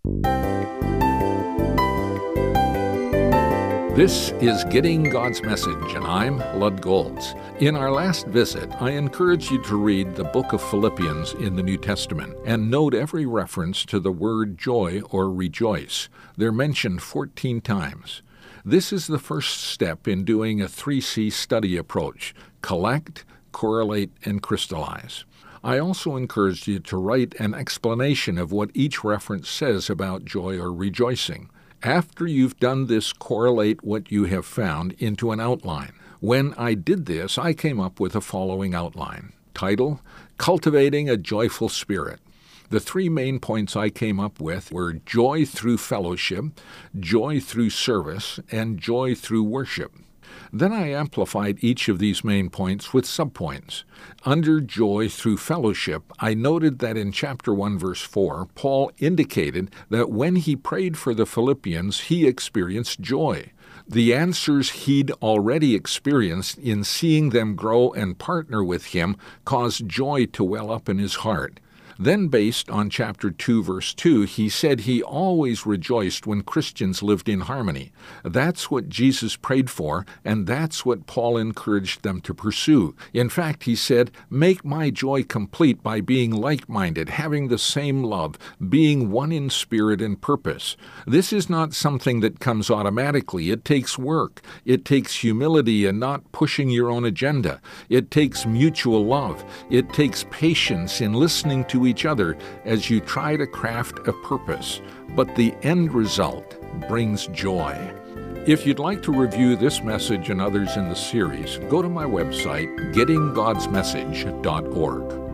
This is Getting God's Message, and I'm Lud Golds. In our last visit, I encourage you to read the book of Philippians in the New Testament and note every reference to the word joy or rejoice. They're mentioned 14 times. This is the first step in doing a 3C study approach: collect, correlate, and crystallize. I also encourage you to write an explanation of what each reference says about joy or rejoicing. After you've done this, correlate what you have found into an outline. When I did this, I came up with the following outline. Title: Cultivating a Joyful Spirit. The three main points I came up with were joy through fellowship, joy through service, and joy through worship. Then I amplified each of these main points with subpoints. Under joy through fellowship, I noted that in chapter 1, verse 4, Paul indicated that when he prayed for the Philippians, he experienced joy. The answers he'd already experienced in seeing them grow and partner with him caused joy to well up in his heart. Then, based on chapter 2, verse 2, he said he always rejoiced when Christians lived in harmony. That's what Jesus prayed for, and that's what Paul encouraged them to pursue. In fact, he said, "Make my joy complete by being like-minded, having the same love, being one in spirit and purpose." This is not something that comes automatically. It takes work. It takes humility and not pushing your own agenda. It takes mutual love. It takes patience in listening to each other as you try to craft a purpose. But the end result brings joy. If you'd like to review this message and others in the series, go to my website, gettinggodsmessage.org.